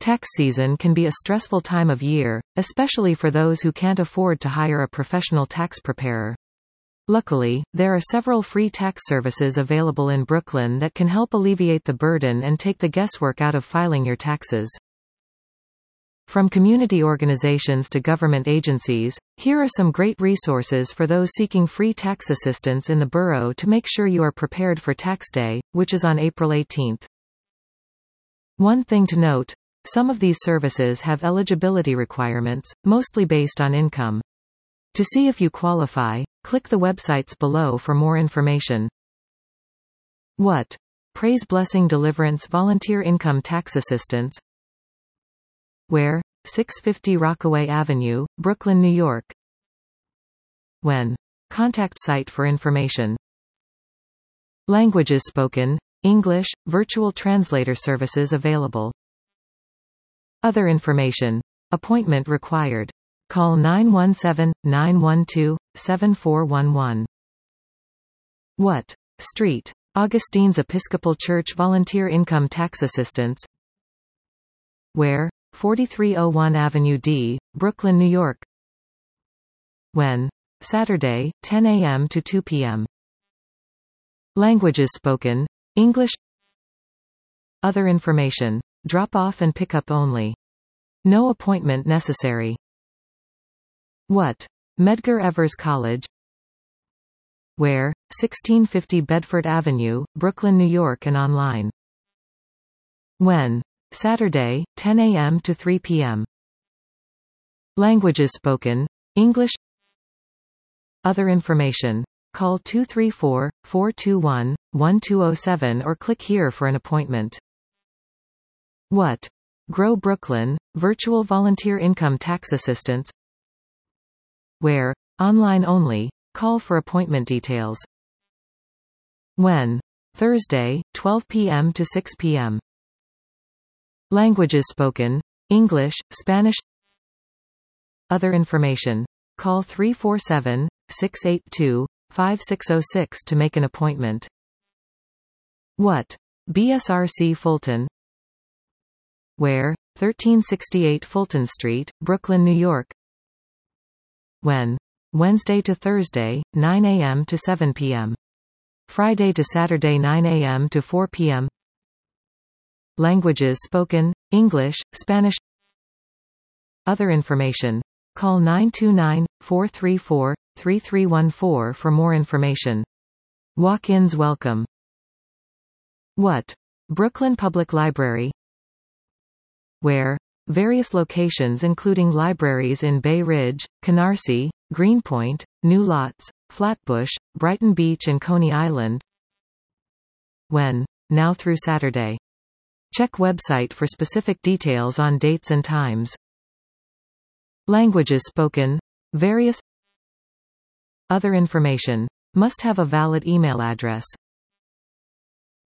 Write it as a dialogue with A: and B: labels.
A: Tax season can be a stressful time of year, especially for those who can't afford to hire a professional tax preparer. Luckily, there are several free tax services available in Brooklyn that can help alleviate the burden and take the guesswork out of filing your taxes. From community organizations to government agencies, here are some great resources for those seeking free tax assistance in the borough to make sure you are prepared for tax day, which is on April 18. One thing to note: some of these services have eligibility requirements, mostly based on income. To see if you qualify, click the websites below for more information. What? Praise Blessing Deliverance Volunteer Income Tax Assistance. Where? 650 Rockaway Avenue, Brooklyn, New York. When? Contact site for information. Languages spoken: English, virtual translator services available. Other information. Appointment required. Call 917-912-7411. What? Street? Augustine's Episcopal Church Volunteer Income Tax Assistance. Where? 4301 Avenue D, Brooklyn, New York. When? Saturday, 10 a.m. to 2 p.m. Languages spoken: English. Other information. Drop off and pick up only. No appointment necessary. What? Medgar Evers College. Where? 1650 Bedford Avenue, Brooklyn, New York, and online. When? Saturday, 10 a.m. to 3 p.m. Languages spoken: English. Other information. Call 234-421-1207 or click here for an appointment. What? Grow Brooklyn, Virtual Volunteer Income Tax Assistance. Where? Online only. Call for appointment details. When? Thursday, 12 p.m. to 6 p.m. Languages spoken: English, Spanish. Other information. Call 347-682-5606 to make an appointment. What? BSRC Fulton. Where? 1368 Fulton Street, Brooklyn, New York. When? Wednesday to Thursday, 9 a.m. to 7 p.m. Friday to Saturday, 9 a.m. to 4 p.m. Languages spoken: English, Spanish. Other information. Call 929-434-3314 for more information. Walk-ins welcome. What? Brooklyn Public Library. Where? Various locations including libraries in Bay Ridge, Canarsie, Greenpoint, New Lots, Flatbush, Brighton Beach and Coney Island. When? Now through Saturday. Check website for specific details on dates and times. Languages spoken: Various. Other information. Must have a valid email address.